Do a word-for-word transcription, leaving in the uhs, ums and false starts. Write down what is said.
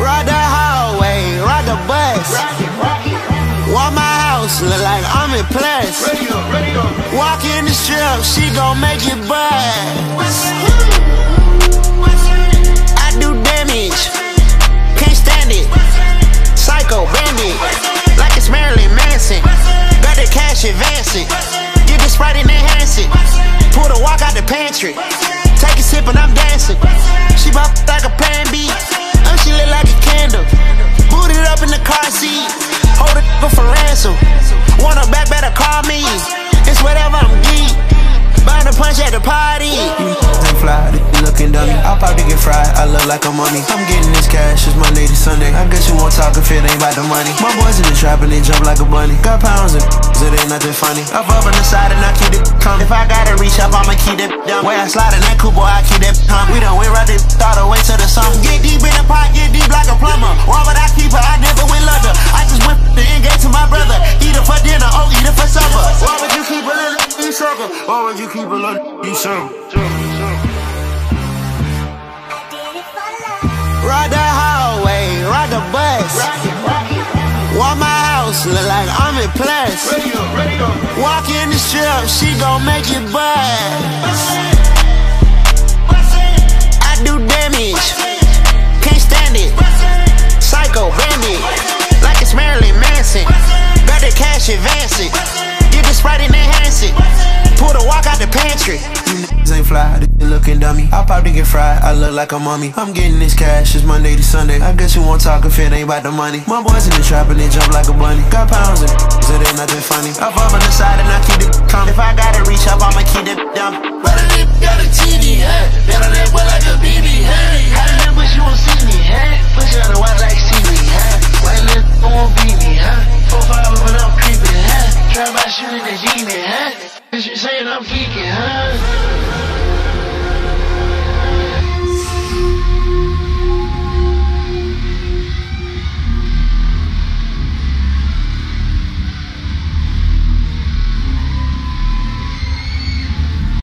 Ride the hallway, ride the bus. Walk my house, look like I'm in plus. Walk in the strip, she gon' make it buzz. I do damage, can't stand it. Psycho bandit, like it's Marilyn Manson. Got the cash advancing, get the Sprite and enhance it. Pull the walk out the pantry, take a sip and I'm dancing. She bop like a plan B, and she lit like a candle. Boot it up in the car seat, hold it for ransom. Want her back, better call me. It's whatever, I'm geek. Bound to punch at the party. You ain't fly, you looking dummy. I'll probably get fried, I look like a mummy. I'm getting this cash, it's Monday to Sunday. I guess you won't talk if it ain't about the money. My boys in the trap and they jump like a bunny. Got pounds and it ain't nothing funny. Up up on the side and I keep it coming. If I gotta reach up, I'ma keep that down. Way I slide in that coupe, boy, I keep that coming. We done went right there, thought away to the sun. Get deep in the pot, get deep like a plumber. Why would I keep her? I never went London. I just went the end gate to my brother. Eat her for dinner, oh, eat her for supper. Why would you keep a little you sucker? Why would you keep a little you sucker? Ride the hallway, ride the bus. Walk my house, look like I'm in plus. Walk in the strip, she gon' make it buzz. I do damage, can't stand it. Psycho bandit, like it's Marilyn Manson. Got the cash advancing, get the Sprite and enhance it. Pull the walk out the pantry. You niggas ain't fly, you looking dummy. I'll probably get fried, I look like a mummy. I'm getting this cash, it's Monday to Sunday. I guess you won't talk if it ain't about the money. My boys in the trap and they jump like a bunny. Got pounds and it ain't nothing funny. Up up on the side and I keep it coming. If I gotta reach up, I'ma keep it down. But a nigga got a T D, huh?